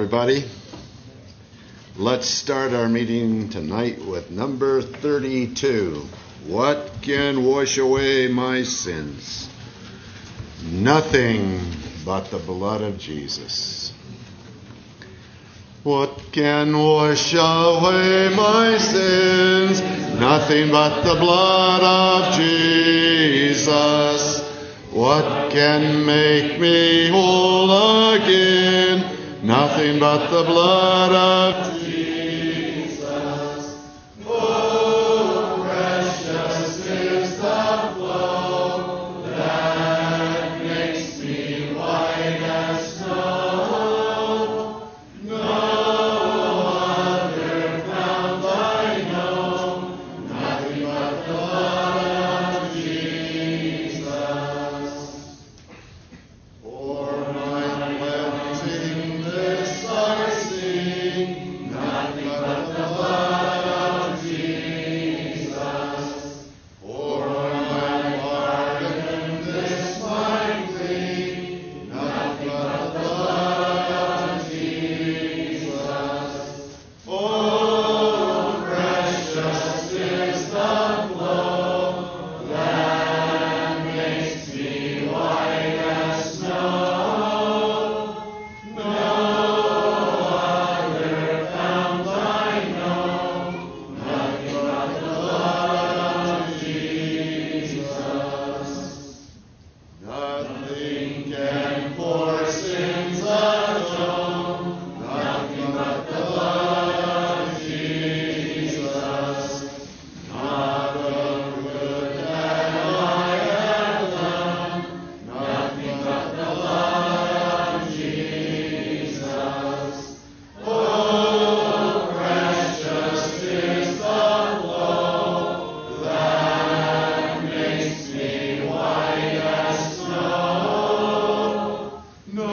everybody. Let's start our meeting tonight with number 32. What can wash away my sins? Nothing but the blood of Jesus. What can wash away my sins? Nothing but the blood of Jesus. What can make me whole again? Nothing but the blood of Jesus. Oh, precious is the flow that makes me white as snow. No other fount I know. Nothing but the blood of Jesus. For my cleansing this I sing, nothing but the blood of Jesus. For my pardon this my plea, nothing but the blood of Jesus. Oh, precious is the flow that makes me white as snow. No other fount I know, nothing but the blood of Jesus. Nothing can for sins atone, nothing but the blood of Jesus. Not a good that I have done, nothing but the blood of Jesus. Oh, precious is the flow that makes me white as snow. No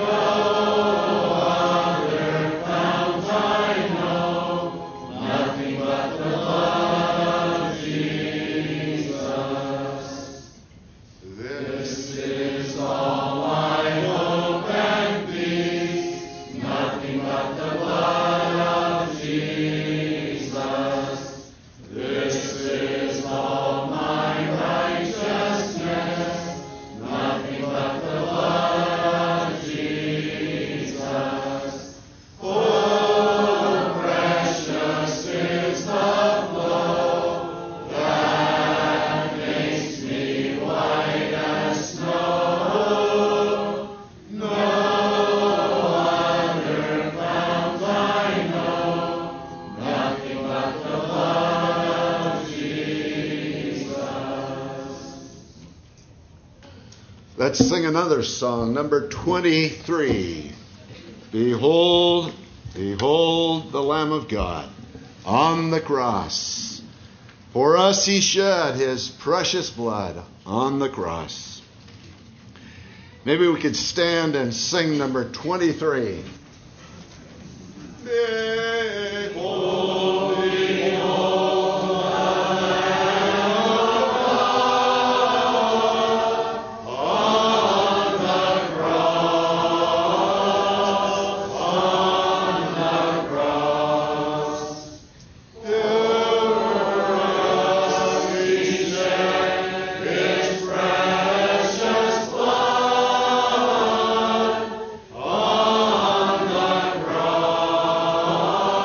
other fount I know, nothing but the blood of Jesus. This is all I hope and peace, nothing but the blood of Jesus. This is all my righteousness, nothing but the blood of Jesus. Oh, precious is the flow that makes me white as snow. No other fount I know, nothing but the blood of Jesus. Let's sing another song, number 23. Behold, behold the Lamb of God on the cross. For us he shed his precious blood on the cross. Maybe we could stand and sing number 23. Behold, behold the Lamb of God on the cross, on the cross. For us he shed his precious blood on the cross.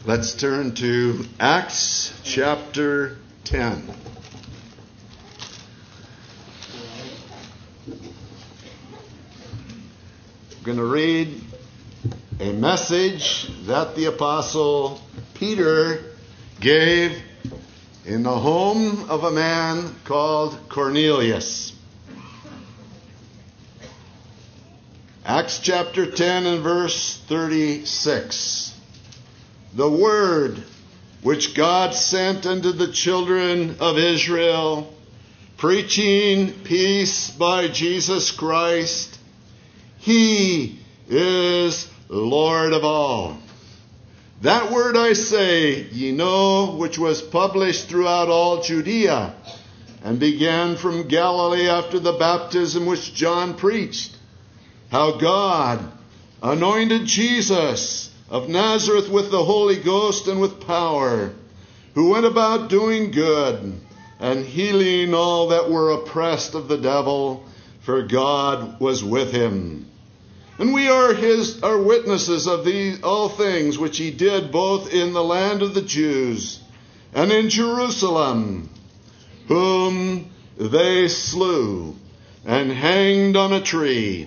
Let's turn to Acts chapter 10. I'm going to read a message that the Apostle Peter gave in the home of a man called Cornelius. Acts chapter 10 and verse 36. The word which God sent unto the children of Israel, preaching peace by Jesus Christ, He is Lord of all. That word I say, ye know, which was published throughout all Judea, and began from Galilee after the baptism which John preached, how God anointed Jesus of Nazareth with the Holy Ghost and with power, who went about doing good and healing all that were oppressed of the devil, for God was with him. And we are witnesses of all things which he did both in the land of the Jews and in Jerusalem, whom they slew and hanged on a tree.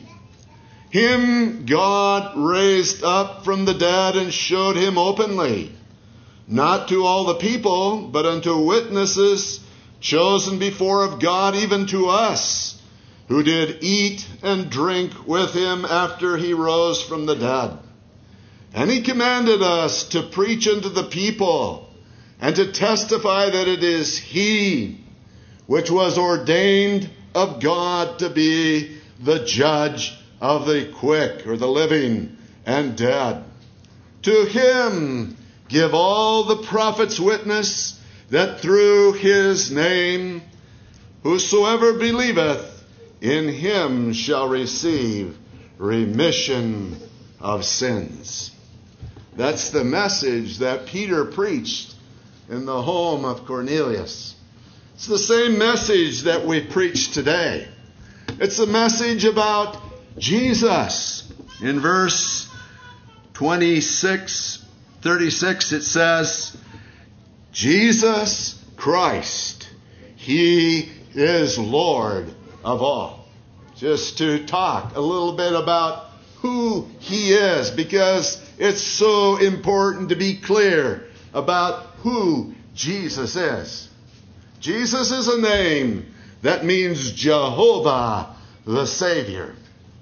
Him God raised up from the dead and showed him openly, not to all the people, but unto witnesses chosen before of God, even to us, who did eat and drink with him after he rose from the dead. And he commanded us to preach unto the people, and to testify that it is he which was ordained of God to be the judge of the quick, or the living and dead. To him give all the prophets witness that through his name whosoever believeth in him shall receive remission of sins. That's the message that Peter preached in the home of Cornelius. It's the same message that we preach today. It's a message about Jesus. In verse 36 it says, Jesus Christ, He is Lord of all. Just to talk a little bit about who He is, because it's so important to be clear about who Jesus is. Jesus is a name that means Jehovah the Savior.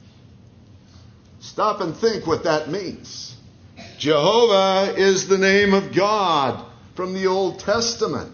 Stop and think what that means. Jehovah is the name of God from the Old Testament.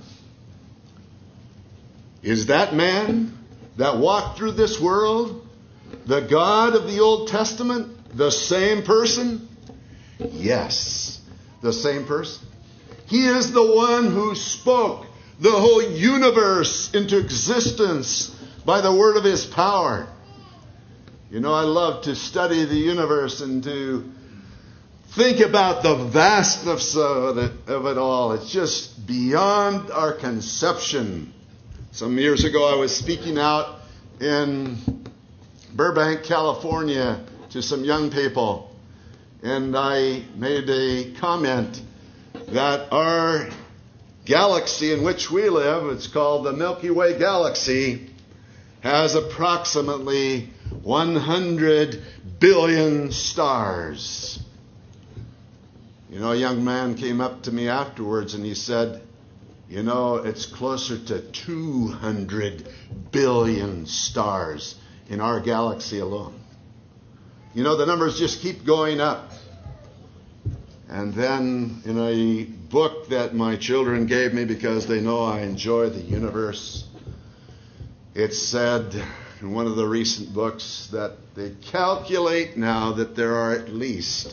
Is that man that walked through this world the God of the Old Testament, the same person? Yes, the same person. He is the one who spoke the whole universe into existence by the word of his power. You know, I love to study the universe and to think about the vastness of it all. It's just beyond our conception. Some years ago, I was speaking out in Burbank, California, to some young people, and I made a comment that our galaxy in which we live, it's called the Milky Way Galaxy, has approximately 100 billion stars. You know, a young man came up to me afterwards and he said, you know, it's closer to 200 billion stars in our galaxy alone. You know, the numbers just keep going up. And then in a book that my children gave me because they know I enjoy the universe, it said in one of the recent books that they calculate now that there are at least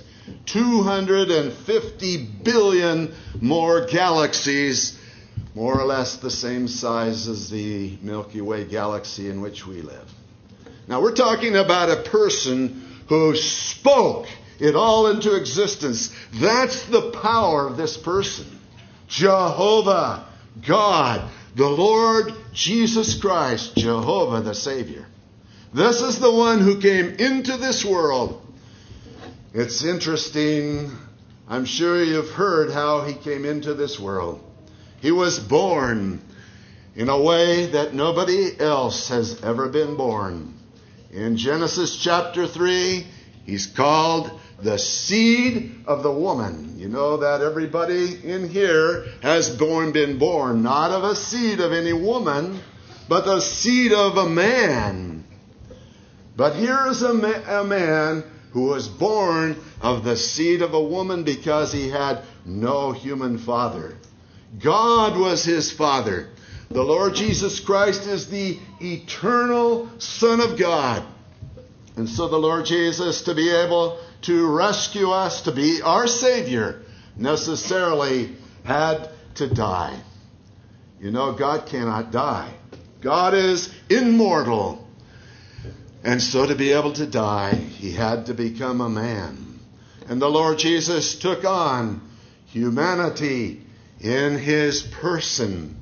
250 billion more galaxies, more or less the same size as the Milky Way galaxy in which we live. Now we're talking about a person who spoke it all into existence. That's the power of this person. Jehovah, God, the Lord Jesus Christ, Jehovah the Savior. This is the one who came into this world. It's interesting I'm sure you've heard how he came into this world. He was born in a way that nobody else has ever been born. In Genesis chapter 3, he's called the seed of the woman. You know that everybody in here has been born, not of a seed of any woman, but the seed of a man. But here is a man who was born of the seed of a woman because he had no human father. God was his father. The Lord Jesus Christ is the eternal Son of God. And so the Lord Jesus, to be able to rescue us, to be our Savior, necessarily had to die. You know, God cannot die. God is immortal. And so to be able to die, he had to become a man. And the Lord Jesus took on humanity in his person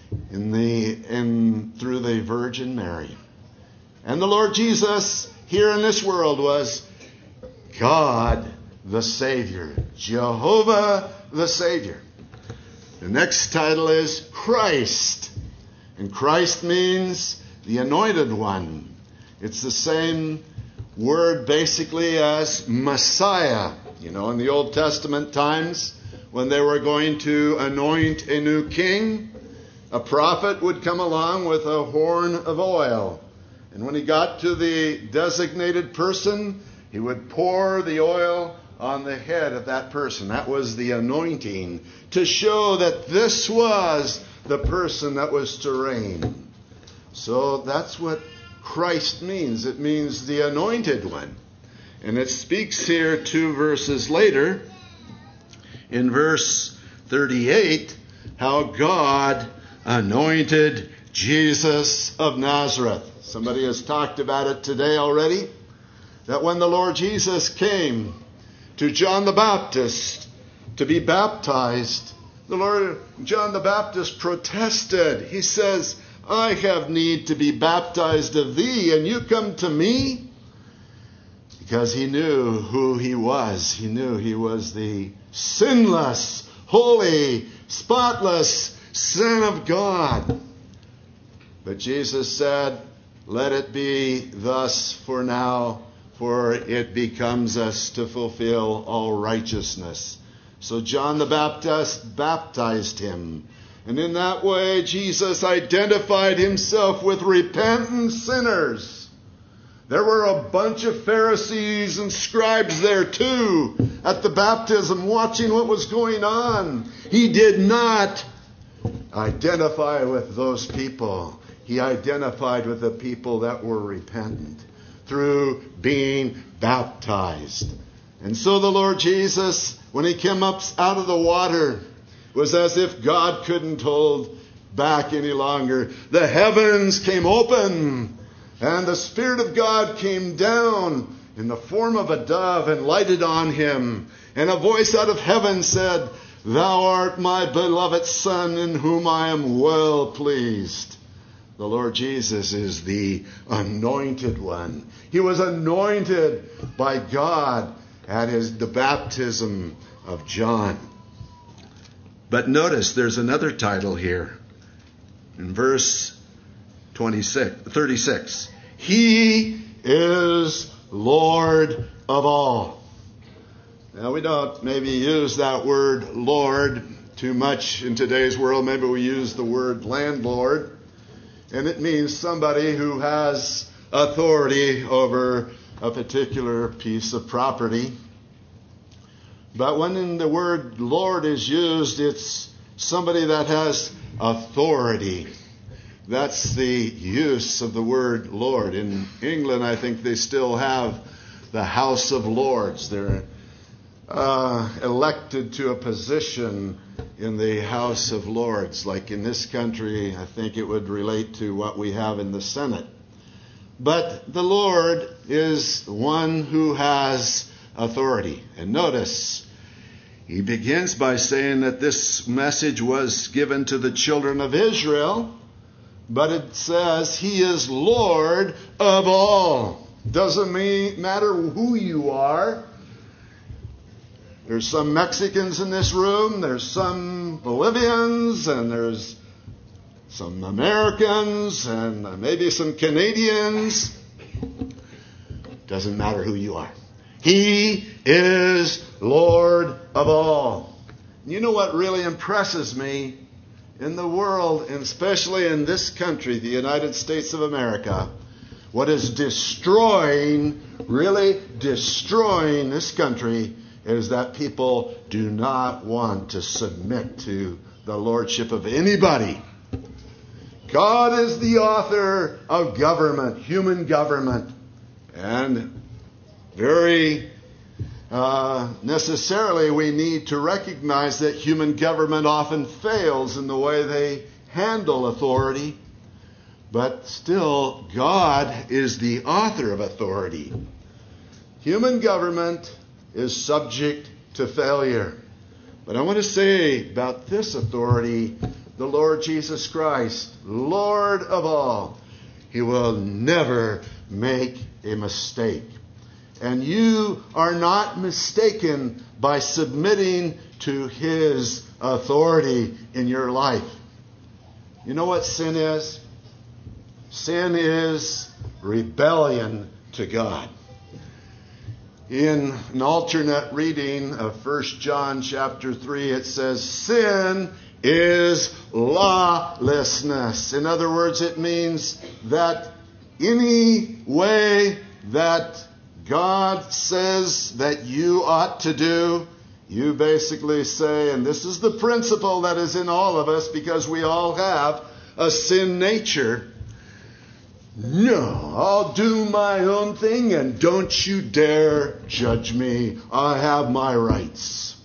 through the Virgin Mary. And the Lord Jesus here in this world was God the Savior, Jehovah the Savior. The next title is Christ. And Christ means the anointed one. It's the same word basically as Messiah. You know, in the Old Testament times, when they were going to anoint a new king, a prophet would come along with a horn of oil. And when he got to the designated person, he would pour the oil on the head of that person. That was the anointing, to show that this was the person that was to reign. So that's what Christ means. It means the anointed one. And it speaks here 2 verses later, in verse 38, how God anointed Jesus of Nazareth. Somebody has talked about it today already, that when the Lord Jesus came to John the Baptist to be baptized, John the Baptist protested. He says, I have need to be baptized of thee, and you come to me? Because he knew who he was. He knew he was the sinless, holy, spotless Son of God. But Jesus said, let it be thus for now, for it becomes us to fulfill all righteousness. So John the Baptist baptized him. And in that way, Jesus identified himself with repentant sinners. There were a bunch of Pharisees and scribes there too at the baptism, watching what was going on. He did not identify with those people. He identified with the people that were repentant through being baptized. And so the Lord Jesus, when he came up out of the water, was as if God couldn't hold back any longer. The heavens came open, and the Spirit of God came down in the form of a dove and lighted on him. And a voice out of heaven said, Thou art my beloved Son, in whom I am well pleased. The Lord Jesus is the anointed one. He was anointed by God at the baptism of John. But notice there's another title here in verse 36. He is Lord of all. Now we don't maybe use that word Lord too much in today's world. Maybe we use the word landlord. And it means somebody who has authority over a particular piece of property. But when the word Lord is used, it's somebody that has authority. That's the use of the word Lord. In England, I think they still have the House of Lords. They're elected to a position in the House of Lords. Like in this country, I think it would relate to what we have in the Senate. But the Lord is one who has authority. And notice, he begins by saying that this message was given to the children of Israel, but it says he is Lord of all. Doesn't matter who you are. There's some Mexicans in this room, there's some Bolivians, and there's some Americans, and maybe some Canadians. Doesn't matter who you are. He is Lord of all. You know what really impresses me in the world, and especially in this country, the United States of America? What is really destroying this country is that people do not want to submit to the lordship of anybody. God is the author of government, human government. And very necessarily we need to recognize that human government often fails in the way they handle authority. But still, God is the author of authority. Human government is subject to failure. But I want to say about this authority, the Lord Jesus Christ, Lord of all. He will never make a mistake. And you are not mistaken by submitting to His authority in your life. You know what sin is? Sin is rebellion to God. In an alternate reading of 1 John chapter 3, it says, sin is lawlessness. In other words, it means that any way that God says that you ought to do, you basically say, and this is the principle that is in all of us because we all have a sin nature. No, I'll do my own thing and don't you dare judge me. I have my rights.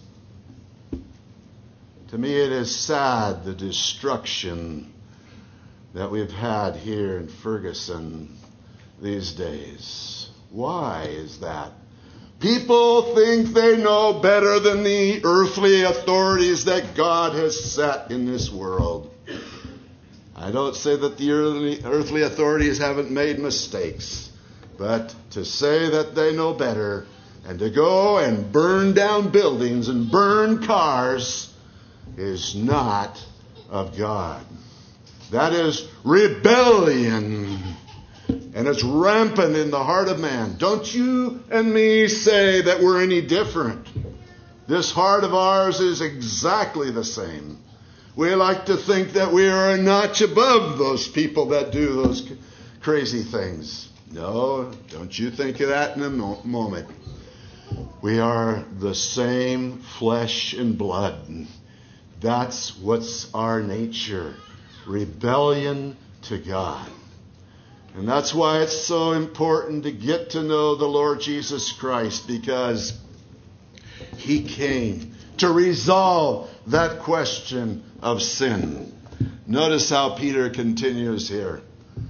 To me, it is sad, the destruction that we've had here in Ferguson these days. Why is that? People think they know better than the earthly authorities that God has set in this world. I don't say that the earthly authorities haven't made mistakes, but to say that they know better and to go and burn down buildings and burn cars is not of God. That is rebellion, and it's rampant in the heart of man. Don't you and me say that we're any different. This heart of ours is exactly the same. We like to think that we are a notch above those people that do those crazy things. No, don't you think of that in a moment. We are the same flesh and blood. That's what's our nature. Rebellion to God. And that's why it's so important to get to know the Lord Jesus Christ, because He came to resolve that question of sin. Notice how Peter continues here.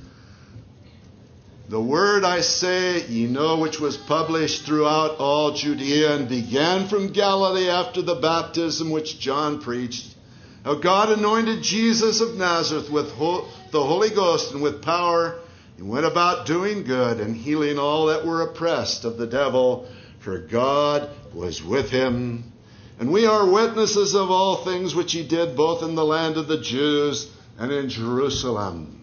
The word I say, ye know, which was published throughout all Judea and began from Galilee after the baptism which John preached, how God anointed Jesus of Nazareth with the Holy Ghost and with power, and went about doing good and healing all that were oppressed of the devil, for God was with him. And we are witnesses of all things which he did, both in the land of the Jews and in Jerusalem.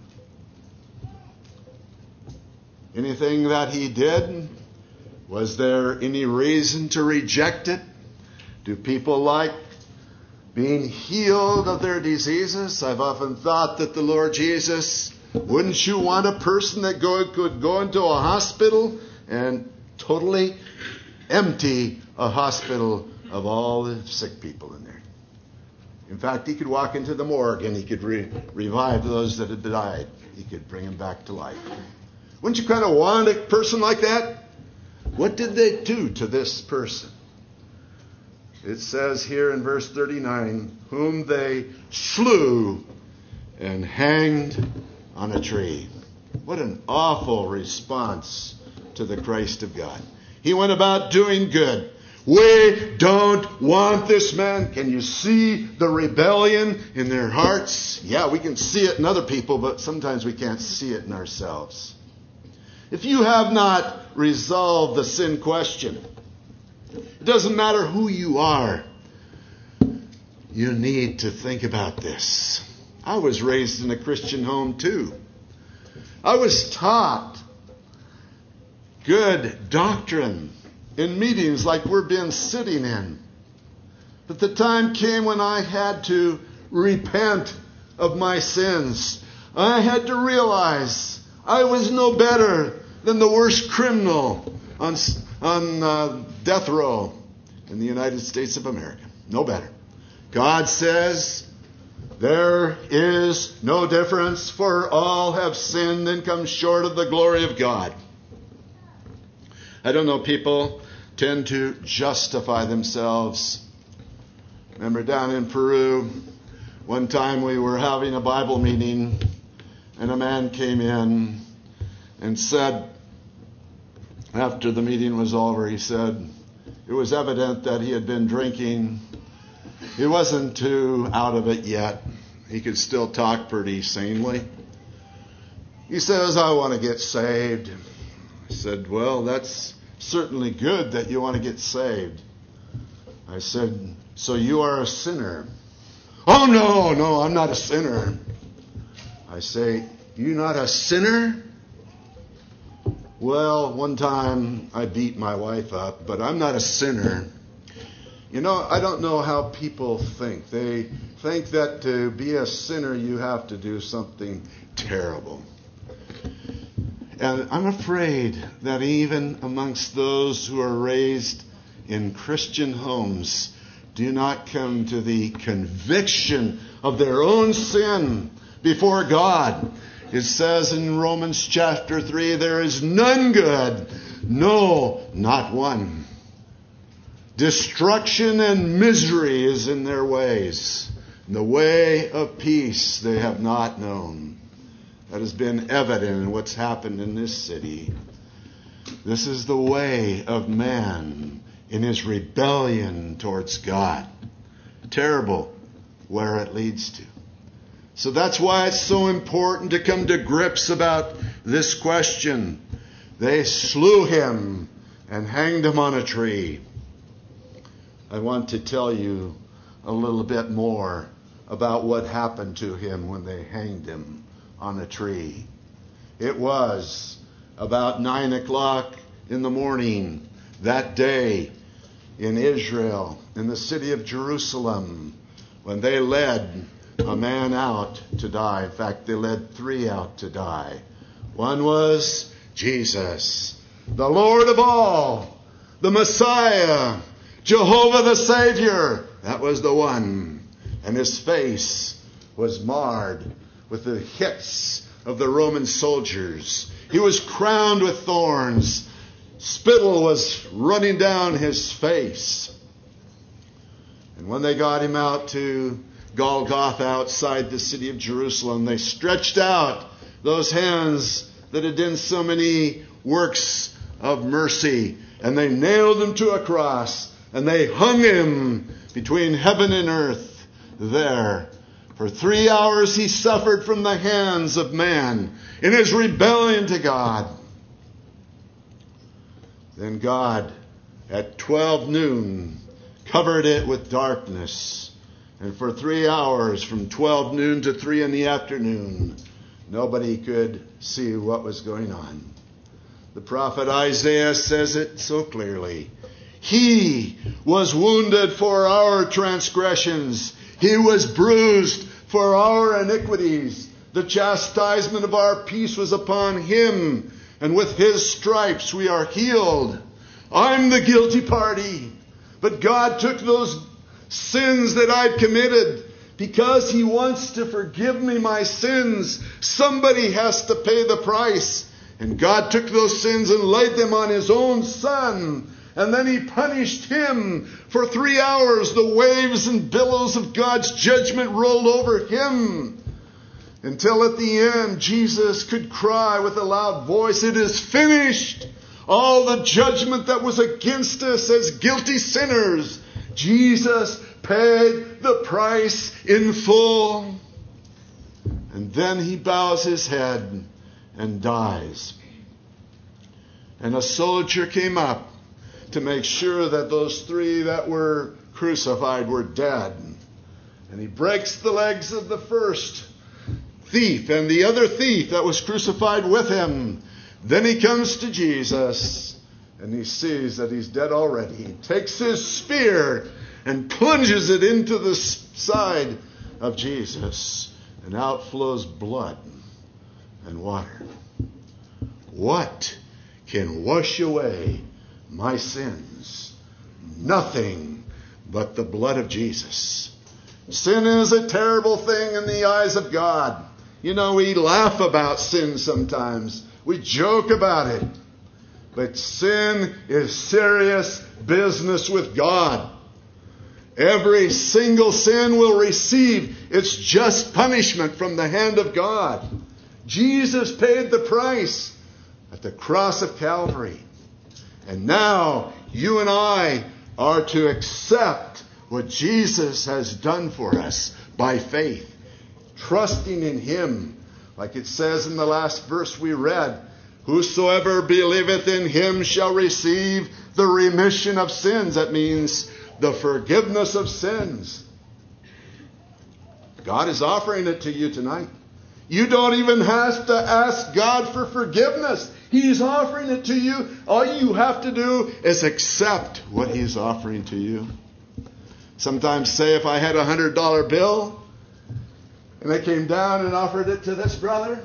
Anything that he did, was there any reason to reject it? Do people like being healed of their diseases? I've often thought that the Lord Jesus, wouldn't you want a person that could go into a hospital and totally empty a hospital of all the sick people in there? In fact, he could walk into the morgue and he could revive those that had died. He could bring them back to life. Wouldn't you kind of want a person like that? What did they do to this person? It says here in verse 39, whom they slew and hanged on a tree. What an awful response to the Christ of God. He went about doing good. We don't want this man. Can you see the rebellion in their hearts? Yeah, we can see it in other people, but sometimes we can't see it in ourselves. If you have not resolved the sin question, It doesn't matter who you are. You need to think about this. I was raised in a Christian home too. I was taught good doctrine in meetings like we've been sitting in. But the time came when I had to repent of my sins. I had to realize I was no better than the worst criminal on death row in the United States of America. No better. God says there is no difference, for all have sinned and come short of the glory of God. I don't know, people tend to justify themselves. Remember down in Peru, one time we were having a Bible meeting, and a man came in and said, after the meeting was over, he said it was evident that he had been drinking. He wasn't too out of it yet. He could still talk pretty sanely. He says, I want to get saved. I said, well, that's certainly good that you want to get saved. I said, so you are a sinner? Oh, no, I'm not a sinner. I say, you're not a sinner? Well, one time I beat my wife up, but I'm not a sinner. You know, I don't know how people think. They think that to be a sinner, you have to do something terrible. And I'm afraid that even amongst those who are raised in Christian homes, do not come to the conviction of their own sin before God. It says in Romans chapter 3, there is none good, no, not one. Destruction and misery is in their ways. The way of peace they have not known. That has been evident in what's happened in this city. This is the way of man in his rebellion towards God. Terrible where it leads to. So that's why it's so important to come to grips about this question. They slew him and hanged him on a tree. I want to tell you a little bit more about what happened to him when they hanged him on a tree. It was about 9 o'clock in the morning that day in Israel, in the city of Jerusalem, when they led a man out to die. In fact, they led 3 out to die. One was Jesus, the Lord of all, the Messiah, Jehovah the Savior. That was the one. And his face was marred with the hits of the Roman soldiers. He was crowned with thorns. Spittle was running down his face. And when they got him out to Golgotha outside the city of Jerusalem, they stretched out those hands that had done so many works of mercy, and they nailed him to a cross, and they hung him between heaven and earth there. For 3 hours he suffered from the hands of man in his rebellion to God. Then God, at 12 noon, covered it with darkness. And for 3 hours, from 12 noon to 3 in the afternoon, nobody could see what was going on. The prophet Isaiah says it so clearly. He was wounded for our transgressions. He was bruised for our iniquities. The chastisement of our peace was upon him, and with his stripes we are healed. I'm the guilty party, but God took those sins that I'd committed. Because he wants to forgive me my sins, somebody has to pay the price. And God took those sins and laid them on his own Son. And then he punished him for 3 hours. The waves and billows of God's judgment rolled over him. Until at the end, Jesus could cry with a loud voice, "It is finished." All the judgment that was against us as guilty sinners, Jesus paid the price in full. And then he bows his head and dies. And a soldier came up to make sure that those three that were crucified were dead. And he breaks the legs of the first thief and the other thief that was crucified with him. Then he comes to Jesus and he sees that he's dead already. He takes his spear and plunges it into the side of Jesus, and out flows blood and water. What can wash away my sins? Nothing but the blood of Jesus. Sin is a terrible thing in the eyes of God. You know, we laugh about sin sometimes. We joke about it. But sin is serious business with God. Every single sin will receive its just punishment from the hand of God. Jesus paid the price at the cross of Calvary. And now you and I are to accept what Jesus has done for us by faith, trusting in him. Like it says in the last verse we read, whosoever believeth in him shall receive the remission of sins. That means the forgiveness of sins. God is offering it to you tonight. You don't even have to ask God for forgiveness. He's offering it to you. All you have to do is accept what he's offering to you. Sometimes, say, if I had a $100 bill and I came down and offered it to this brother,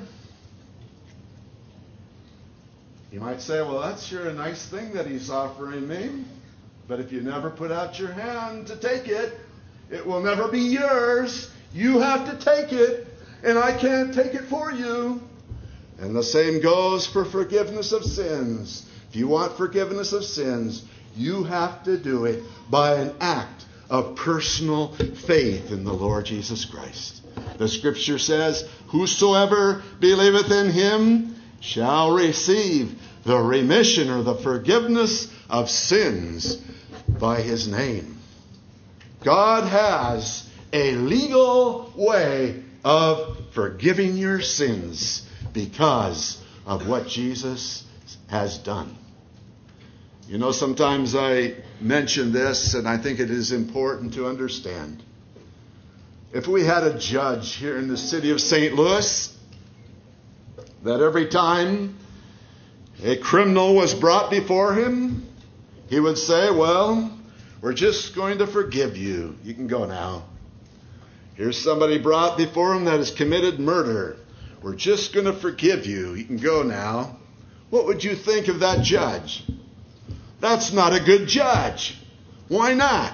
you might say, well, that's sure a nice thing that he's offering me. But if you never put out your hand to take it, it will never be yours. You have to take it, and I can't take it for you. And the same goes for forgiveness of sins. If you want forgiveness of sins, you have to do it by an act of personal faith in the Lord Jesus Christ. The Scripture says, whosoever believeth in him shall receive the remission or the forgiveness of sins by his name. God has a legal way of forgiving your sins because of what Jesus has done. You know, sometimes I mention this, and I think it is important to understand. If we had a judge here in the city of St. Louis, that every time a criminal was brought before him, he would say, well, we're just going to forgive you. You can go now. Here's somebody brought before him that has committed murder. We're just going to forgive you. You can go now. What would you think of that judge? That's not a good judge. Why not?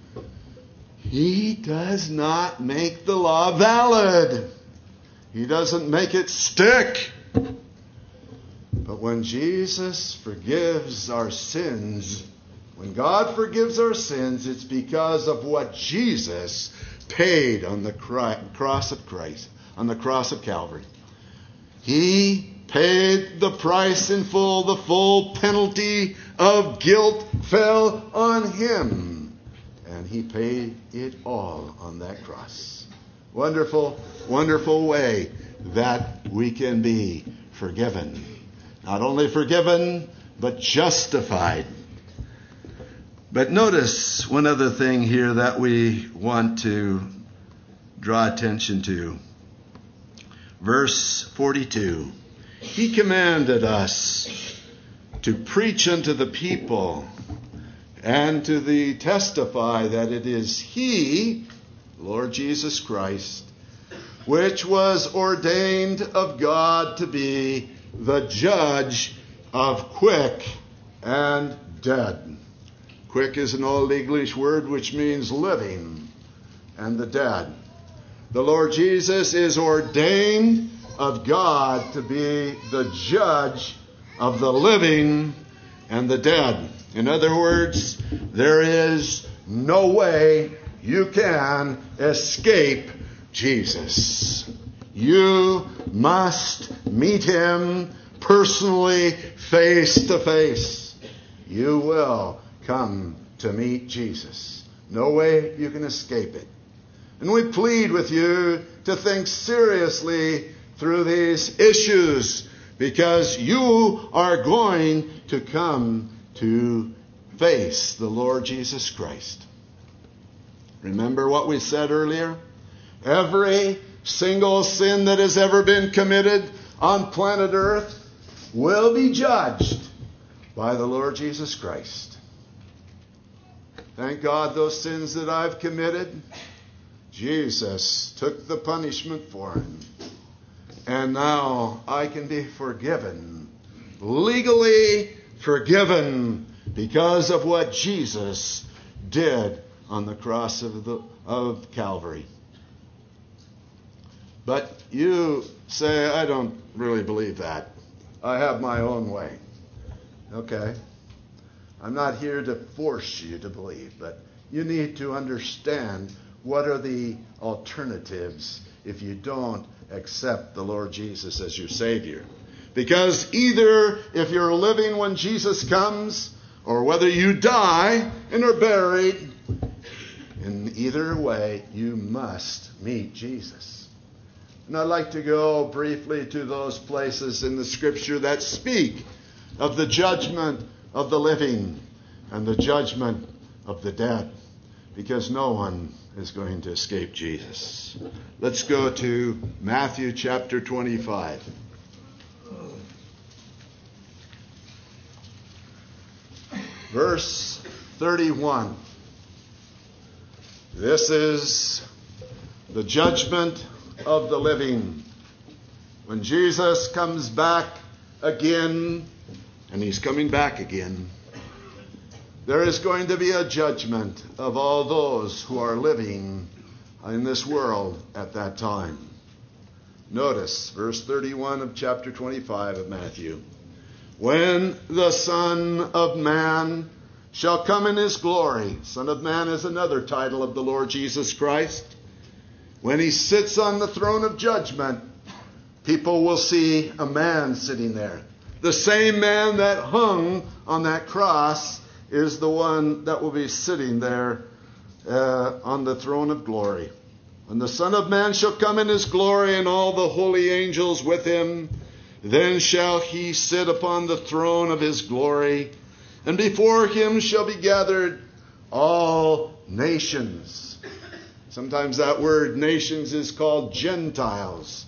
He does not make the law valid. He doesn't make it stick. But when Jesus forgives our sins, when God forgives our sins, it's because of what Jesus paid on the cross of Christ, on the cross of Calvary. He paid the price in full. The full penalty of guilt fell on him. And he paid it all on that cross. Wonderful, wonderful way that we can be forgiven. Not only forgiven, but justified. But notice one other thing here that we want to draw attention to. Verse 42. He commanded us to preach unto the people and to testify that it is He, Lord Jesus Christ, which was ordained of God to be the judge of quick and dead. Quick is an Old English word which means living, and the dead. The Lord Jesus is ordained of God to be the judge of the living and the dead. In other words, there is no way you can escape Jesus. You must meet Him personally, face to face. You will come to meet Jesus. No way you can escape it. And we plead with you to think seriously through these issues, because you are going to come to face the Lord Jesus Christ. Remember what we said earlier? Every single sin that has ever been committed on planet Earth will be judged by the Lord Jesus Christ. Thank God those sins that I've committed, Jesus took the punishment for them. And now I can be forgiven, legally forgiven, because of what Jesus did on the cross of Calvary. But you say, I don't really believe that. I have my own way. Okay. I'm not here to force you to believe, but you need to understand what are the alternatives if you don't accept the Lord Jesus as your Savior. Because either if you're living when Jesus comes, or whether you die and are buried, in either way, you must meet Jesus. And I'd like to go briefly to those places in the Scripture that speak of the judgment of the living and the judgment of the dead, because no one is going to escape Jesus. Let's go to Matthew chapter 25. Verse 31. This is the judgment of the living. When Jesus comes back again, and he's coming back again, there is going to be a judgment of all those who are living in this world at that time. Notice verse 31 of chapter 25 of Matthew. When the Son of Man shall come in his glory. Son of Man is another title of the Lord Jesus Christ. When he sits on the throne of judgment, people will see a man sitting there. The same man that hung on that cross is the one that will be sitting there on the throne of glory. When the Son of Man shall come in his glory and all the holy angels with him, then shall he sit upon the throne of his glory, and before him shall be gathered all nations. Sometimes that word nations is called Gentiles.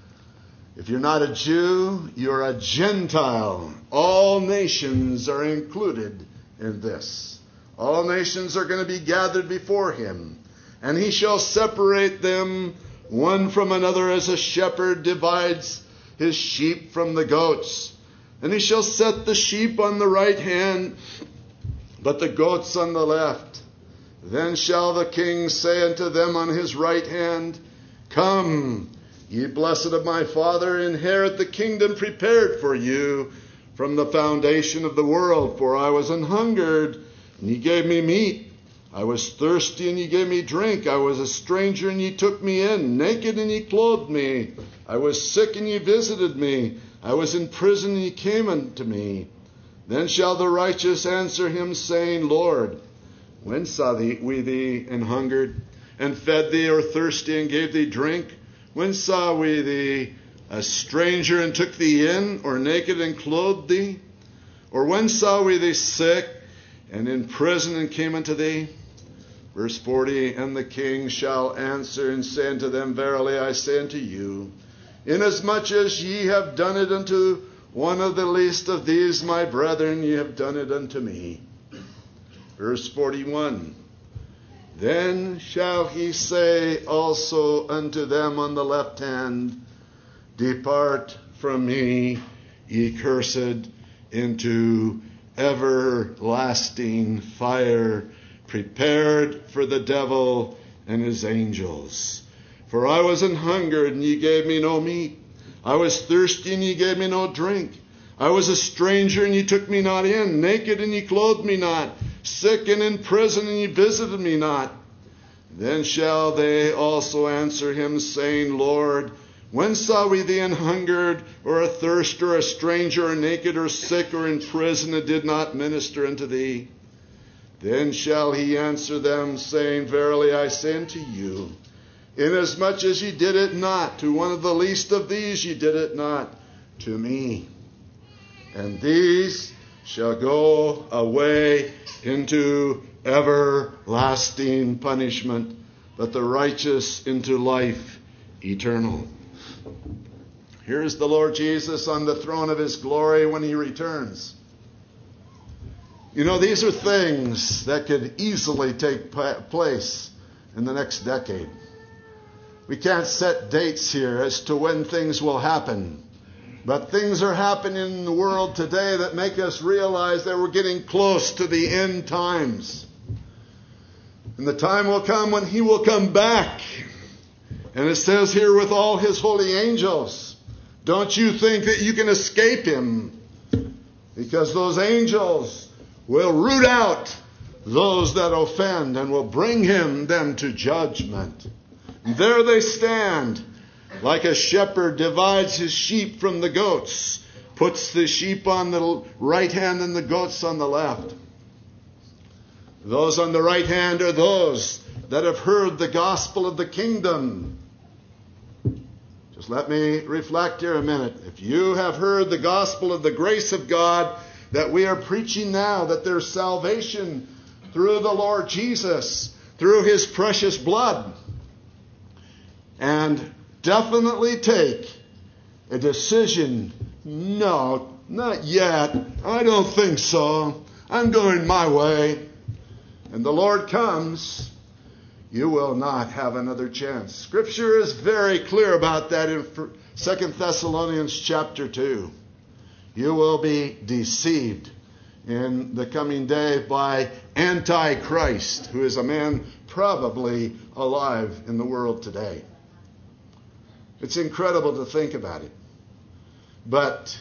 If you're not a Jew, you're a Gentile. All nations are included in this. All nations are going to be gathered before him, and he shall separate them one from another as a shepherd divides his sheep from the goats. And he shall set the sheep on the right hand, but the goats on the left. Then shall the king say unto them on his right hand, Come, ye blessed of my Father, inherit the kingdom prepared for you from the foundation of the world. For I was an hungered, and ye gave me meat. I was thirsty, and ye gave me drink. I was a stranger, and ye took me in. Naked, and ye clothed me. I was sick, and ye visited me. I was in prison, and ye came unto me. Then shall the righteous answer him, saying, Lord, when saw we thee and hungered, and fed thee, or thirsty, and gave thee drink? When saw we thee a stranger, and took thee in, or naked, and clothed thee? Or when saw we thee sick, and in prison, and came unto thee? Verse 40, And the king shall answer and say unto them, Verily I say unto you, inasmuch as ye have done it unto one of the least of these my brethren, ye have done it unto me. Verse 41, Then shall he say also unto them on the left hand, Depart from me, ye cursed, into everlasting fire, prepared for the devil and his angels. For I was an hungered, and ye gave me no meat. I was thirsty, and ye gave me no drink. I was a stranger, and ye took me not in. Naked, and ye clothed me not. Sick and in prison, and ye visited me not. Then shall they also answer him, saying, Lord, when saw we thee an hungered, or athirst, or a stranger, or naked, or sick, or in prison, and did not minister unto thee? Then shall he answer them, saying, Verily I say unto you, inasmuch as ye did it not to one of the least of these, ye did it not to me. And these shall go away into everlasting punishment, but the righteous into life eternal. Here's the Lord Jesus on the throne of his glory when he returns. You know, these are things that could easily take place in the next decade. We can't set dates here as to when things will happen. But things are happening in the world today that make us realize that we're getting close to the end times. And the time will come when he will come back. And it says here, with all his holy angels. Don't you think that you can escape him? Because those angels will root out those that offend and will bring them to judgment. And there they stand, like a shepherd divides his sheep from the goats, puts the sheep on the right hand and the goats on the left. Those on the right hand are those that have heard the gospel of the kingdom. Just let me reflect here a minute. If you have heard the gospel of the grace of God that we are preaching now, that there's salvation through the Lord Jesus, through his precious blood, and definitely take a decision. No, not yet. I don't think so. I'm going my way. And the Lord comes, you will not have another chance. Scripture is very clear about that in 2 Thessalonians chapter 2. You will be deceived in the coming day by Antichrist, who is a man probably alive in the world today. It's incredible to think about it. But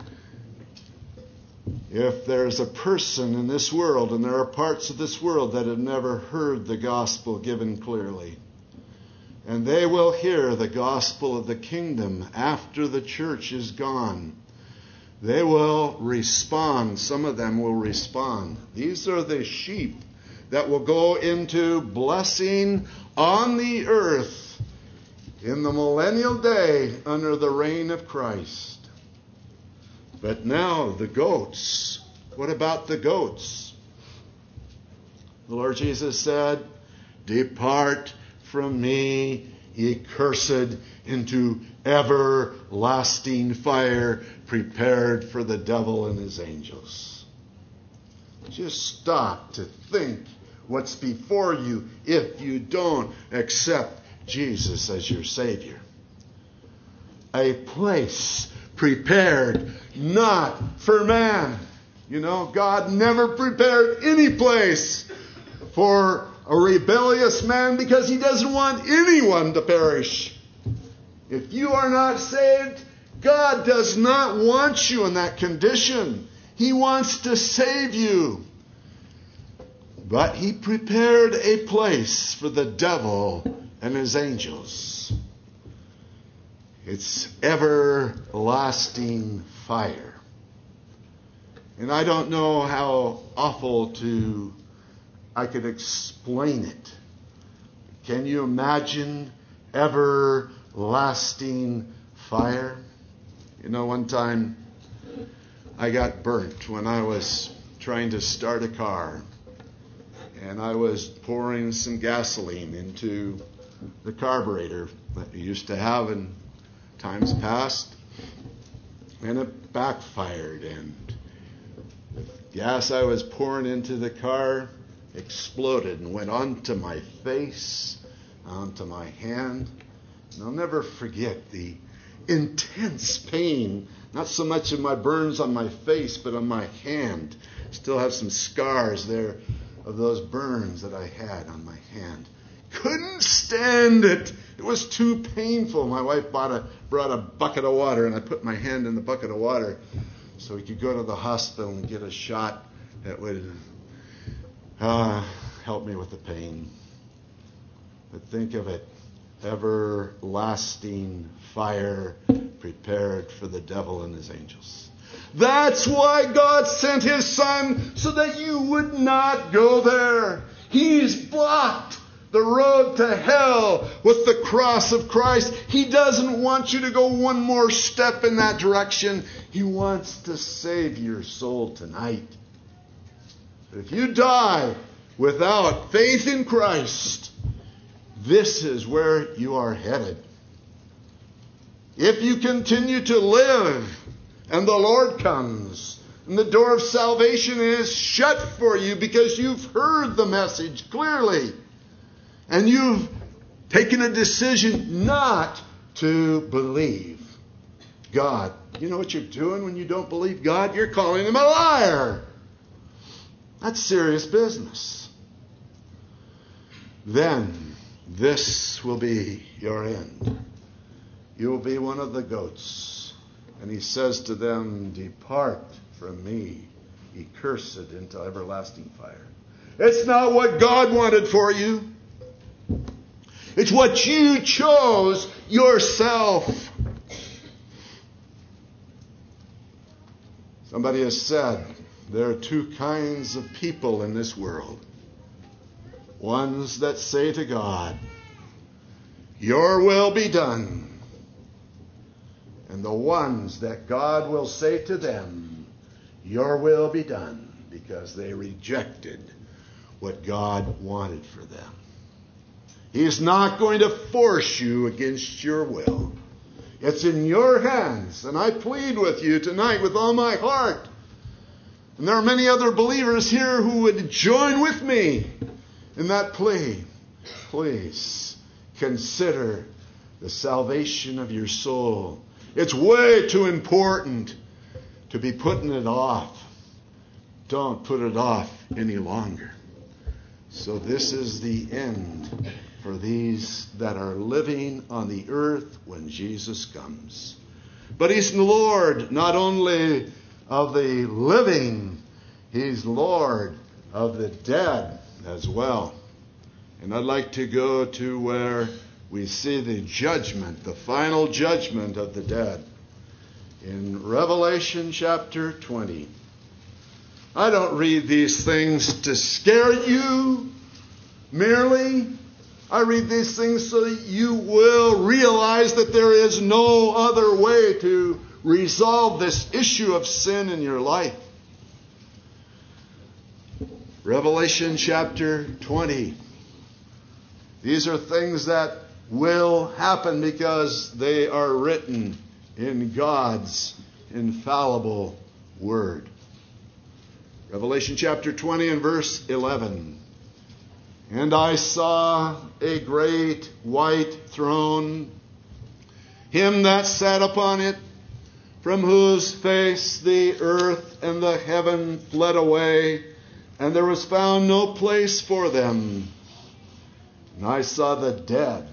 if there's a person in this world, and there are parts of this world that have never heard the gospel given clearly, and they will hear the gospel of the kingdom after the church is gone, they will respond. Some of them will respond. These are the sheep that will go into blessing on the earth in the millennial day under the reign of Christ. But now the goats. What about the goats? The Lord Jesus said, "Depart from me, ye cursed, into everlasting fire prepared for the devil and his angels." Just stop to think what's before you if you don't accept Jesus as your Savior. A place prepared not for man. You know, God never prepared any place for a rebellious man because he doesn't want anyone to perish. If you are not saved, God does not want you in that condition. He wants to save you. But he prepared a place for the devil and his angels. It's everlasting fire. And I don't know how awful I could explain it. Can you imagine everlasting fire? You know, one time I got burnt when I was trying to start a car. And I was pouring some gasoline into the carburetor that we used to have in times past. And it backfired. And the gas I was pouring into the car exploded and went onto my face, onto my hand. And I'll never forget the intense pain, not so much of my burns on my face, but on my hand. Still have some scars there of those burns that I had on my hand. Couldn't stand it. It was too painful. My wife brought a bucket of water, and I put my hand in the bucket of water so we could go to the hospital and get a shot that would help me with the pain. But think of it. Everlasting fire prepared for the devil and his angels. That's why God sent his Son, so that you would not go there. He's blocked the road to hell with the cross of Christ. He doesn't want you to go one more step in that direction. He wants to save your soul tonight. If you die without faith in Christ, this is where you are headed. If you continue to live and the Lord comes, and the door of salvation is shut for you because you've heard the message clearly, and you've taken a decision not to believe God. You know what you're doing when you don't believe God? You're calling him a liar. That's serious business. Then this will be your end. You will be one of the goats. And he says to them, depart from me, ye cursed, into everlasting fire. It's not what God wanted for you. It's what you chose yourself. Somebody has said there are two kinds of people in this world. Ones that say to God, your will be done. And the ones that God will say to them, your will be done, because they rejected what God wanted for them. He's not going to force you against your will. It's in your hands. And I plead with you tonight with all my heart. And there are many other believers here who would join with me in that plea. Please consider the salvation of your soul. It's way too important to be putting it off. Don't put it off any longer. So this is the end for these that are living on the earth when Jesus comes. But he's Lord not only of the living, he's Lord of the dead as well. And I'd like to go to where we see the judgment, the final judgment of the dead. In Revelation chapter 20. I don't read these things to scare you merely. I read these things so that you will realize that there is no other way to resolve this issue of sin in your life. Revelation chapter 20. These are things that will happen because they are written in God's infallible word. Revelation chapter 20 and verse 11. And I saw a great white throne, him that sat upon it, from whose face the earth and the heaven fled away, and there was found no place for them. And I saw the dead,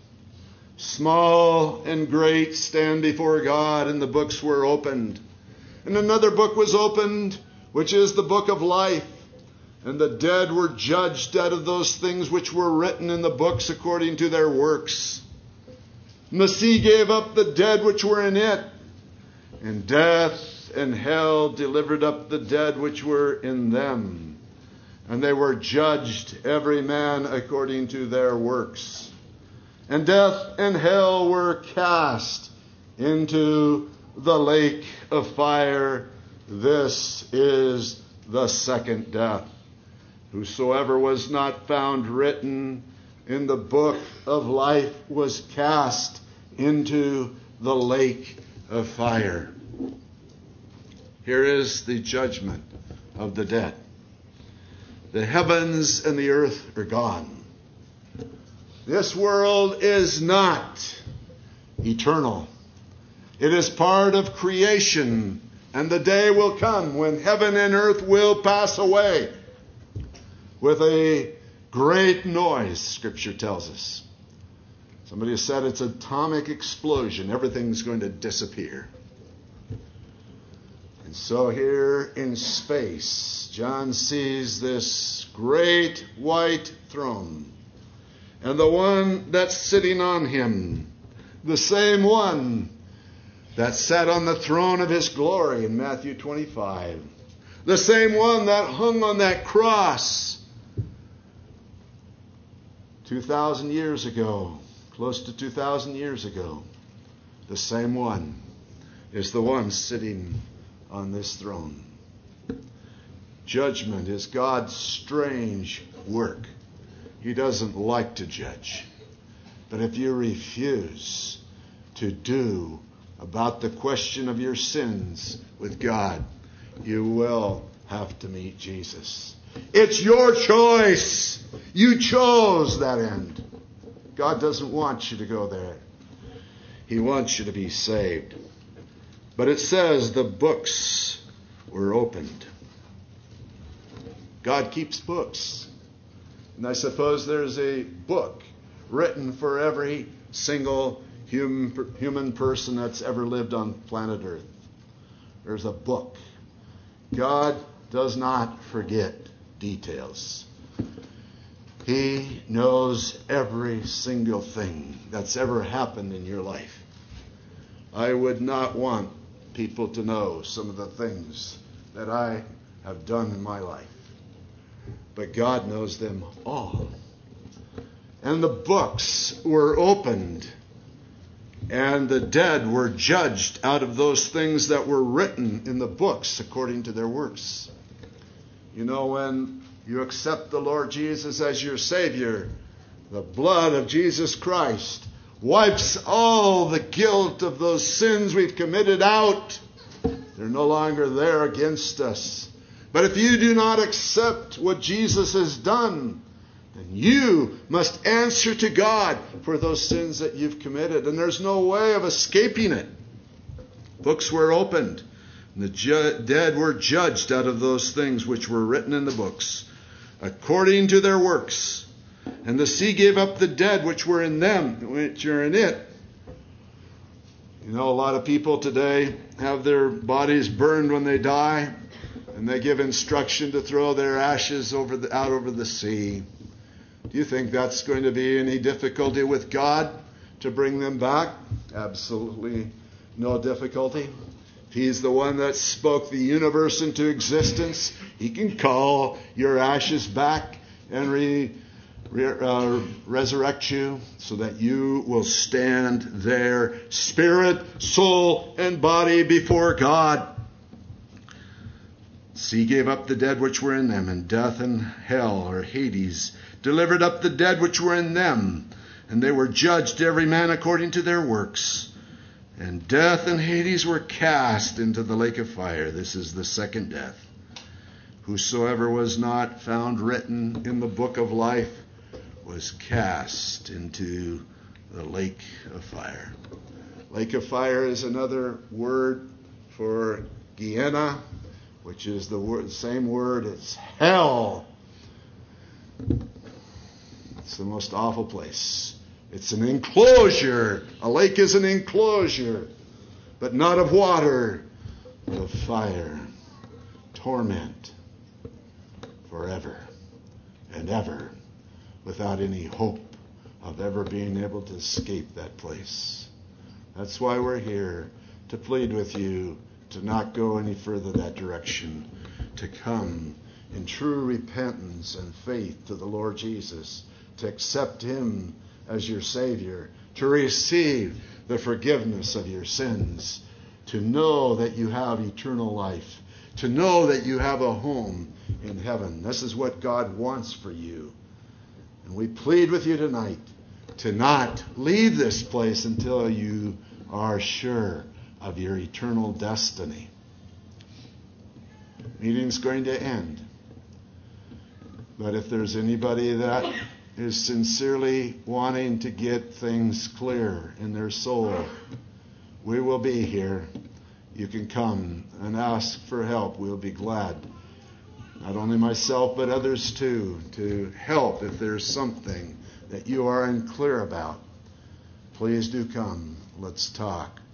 small and great, stand before God, and the books were opened. And another book was opened, which is the book of life. And the dead were judged out of those things which were written in the books according to their works. And the sea gave up the dead which were in it, and death and hell delivered up the dead which were in them. And they were judged, every man according to their works. And death and hell were cast into the lake of fire. This is the second death. Whosoever was not found written in the book of life was cast into the lake of fire. Here is the judgment of the dead. The heavens and the earth are gone. This world is not eternal. It is part of creation, and the day will come when heaven and earth will pass away with a great noise, Scripture tells us. Somebody has said it's an atomic explosion. Everything's going to disappear. And so here in space, John sees this great white throne. And the one that's sitting on him, the same one that sat on the throne of his glory in Matthew 25. The same one that hung on that cross 2,000 years ago, close to 2,000 years ago, the same one is the one sitting on this throne. Judgment is God's strange work. He doesn't like to judge. But if you refuse to do about the question of your sins with God, you will have to meet Jesus. It's your choice. You chose that end. God doesn't want you to go there. He wants you to be saved. But it says the books were opened. God keeps books. And I suppose there's a book written for every single human person that's ever lived on planet Earth. There's a book. God does not forget details. He knows every single thing that's ever happened in your life. I would not want people to know some of the things that I have done in my life. But God knows them all. And the books were opened, and the dead were judged out of those things that were written in the books according to their works. You know, when you accept the Lord Jesus as your Savior, the blood of Jesus Christ wipes all the guilt of those sins we've committed out. They're no longer there against us. But if you do not accept what Jesus has done, then you must answer to God for those sins that you've committed. And there's no way of escaping it. Books were opened. And the dead were judged out of those things which were written in the books, according to their works. And the sea gave up the dead which were in them, which are in it. You know, a lot of people today have their bodies burned when they die, and they give instruction to throw their ashes out over the sea. Do you think that's going to be any difficulty with God to bring them back? Absolutely no difficulty. If He's the one that spoke the universe into existence, He can call your ashes back and resurrect you so that you will stand there, spirit, soul, and body before God. Sea gave up the dead which were in them, and death and hell, or Hades, delivered up the dead which were in them, and they were judged every man according to their works. And death and Hades were cast into the lake of fire. This is the second death. Whosoever was not found written in the book of life was cast into the lake of fire. Lake of fire is another word for Gehenna, which is the same word as hell. It's the most awful place. It's an enclosure. A lake is an enclosure, but not of water, but of fire. Torment forever and ever, without any hope of ever being able to escape that place. That's why we're here, to plead with you to not go any further that direction, to come in true repentance and faith to the Lord Jesus, to accept Him as your Savior, to receive the forgiveness of your sins, to know that you have eternal life, to know that you have a home in heaven. This is what God wants for you. And we plead with you tonight to not leave this place until you are sure of your eternal destiny. Meeting's going to end. But if there's anybody that is sincerely wanting to get things clear in their soul, we will be here. You can come and ask for help. We'll be glad, not only myself but others too, to help if there's something that you are unclear about. Please do come. Let's talk.